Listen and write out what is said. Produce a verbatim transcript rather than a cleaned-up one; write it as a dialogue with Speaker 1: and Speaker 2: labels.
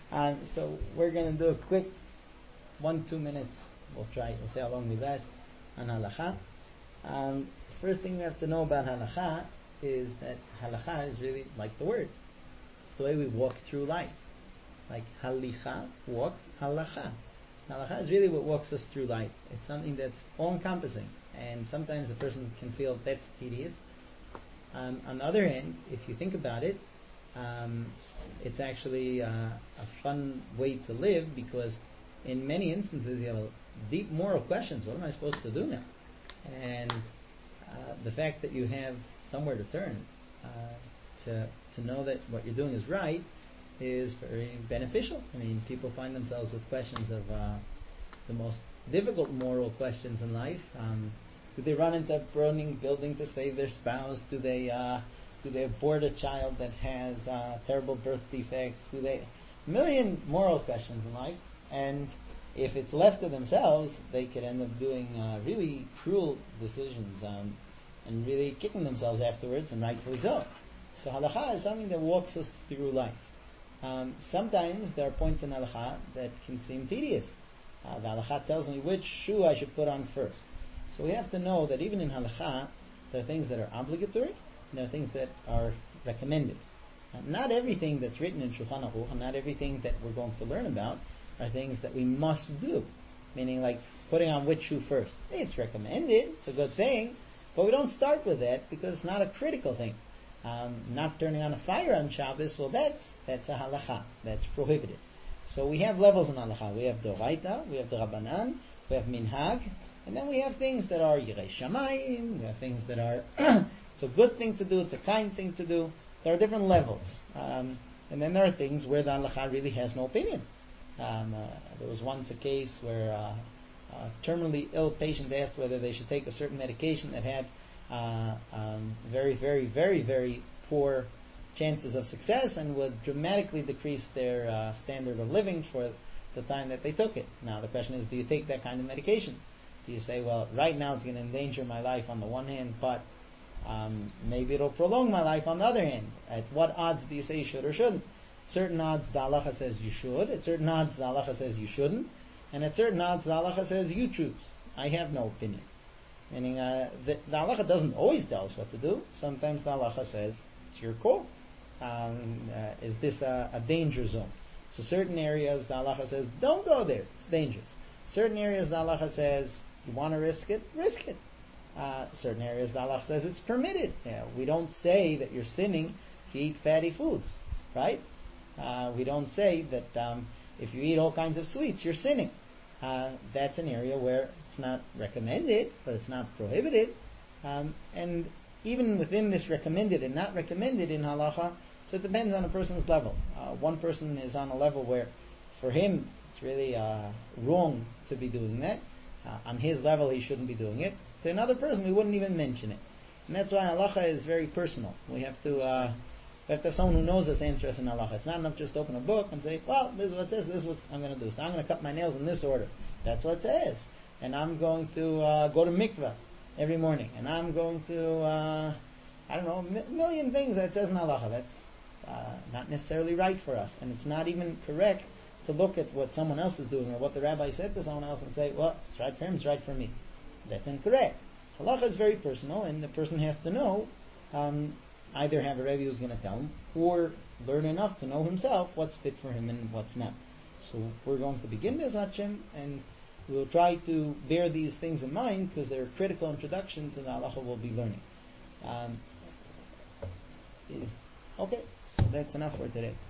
Speaker 1: Um, so we're going to do a quick one, two minutes. We'll try. We'll see how long we last on halacha. Um, first thing we have to know about halacha is that halacha is really like the word. It's the way we walk through life. Like halicha, walk, halacha. Halacha is really what walks us through life. It's something that's all-encompassing, and sometimes a person can feel that's tedious. Um, on the other hand, if you think about it, um, it's actually uh, a fun way to live, because in many instances you have deep moral questions. What am I supposed to do now? And uh, the fact that you have somewhere to turn uh, to to know that what you're doing is right is very beneficial. I mean, people find themselves with questions of uh, the most difficult moral questions in life. Um, do they run into a burning building to save their spouse? Do they uh, do they abort a child that has uh, terrible birth defects? Do they a million moral questions in life? And if it's left to themselves, they could end up doing uh, really cruel decisions um, and really kicking themselves afterwards, and rightfully so. So halacha is something that walks us through life. Um, sometimes there are points in halacha that can seem tedious. Uh, the halacha tells me which shoe I should put on first. So we have to know that even in halacha, there are things that are obligatory, and there are things that are recommended. Uh, not everything that's written in Shulchan Aruch, and not everything that we're going to learn about, are things that we must do. Meaning, like putting on which shoe first. It's recommended, it's a good thing, but we don't start with that because it's not a critical thing. Um, not turning on a fire on Shabbos, well, that's that's a halacha. That's prohibited. So we have levels in halacha. We have Doraita, we have the Rabbanan, we have Minhag, and then we have things that are Yirei Shamayim, we have things that are it's a good thing to do, it's a kind thing to do. There are different levels. Um, and then there are things where the halacha really has no opinion. Um, uh, there was once a case where uh, a terminally ill patient asked whether they should take a certain medication that had Uh, um, very, very, very, very poor chances of success and would dramatically decrease their uh, standard of living for the time that they took it. Now the question is, do you take that kind of medication? Do you say, well, right now it's going to endanger my life on the one hand, but um, maybe it'll prolong my life on the other hand? At what odds do you say you should or shouldn't? Certain odds the halacha says you should, at certain odds the halacha says you shouldn't, and at certain odds the halacha says you choose. I have no opinion. Meaning, uh, the, the halacha doesn't always tell us what to do. Sometimes the halacha says, it's your call. Um, uh, is this a, a danger zone? So certain areas the halacha says, don't go there, it's dangerous. Certain areas the halacha says, you want to risk it, risk it. Uh, certain areas the halacha says it's permitted. Yeah, we don't say that you're sinning if you eat fatty foods, right? Uh, we don't say that um, if you eat all kinds of sweets, you're sinning. Uh, that's an area where it's not recommended, but it's not prohibited. Um, and even within this recommended and not recommended in halacha, so it depends on a person's level. Uh, one person is on a level where, for him, it's really uh, wrong to be doing that. Uh, on his level, he shouldn't be doing it. To another person, we wouldn't even mention it. And that's why halacha is very personal. We have to... Uh, We have to have someone who knows us answer us in halacha. It's not enough just to open a book and say, well, this is what it says, this is what I'm going to do. So I'm going to cut my nails in this order. That's what it says. And I'm going to uh, go to mikveh every morning. And I'm going to, uh, I don't know, a million things that it says in halacha. That's uh, not necessarily right for us. And it's not even correct to look at what someone else is doing or what the rabbi said to someone else and say, well, if it's right for him, it's right for me. That's incorrect. Halacha is very personal, and the person has to know um, either have a Rebbe who's going to tell him, or learn enough to know himself what's fit for him and what's not. So we're going to begin this Hashem, and we'll try to bear these things in mind because they're a critical introduction to the halacha we'll be learning. Um, is, okay, so that's enough for today.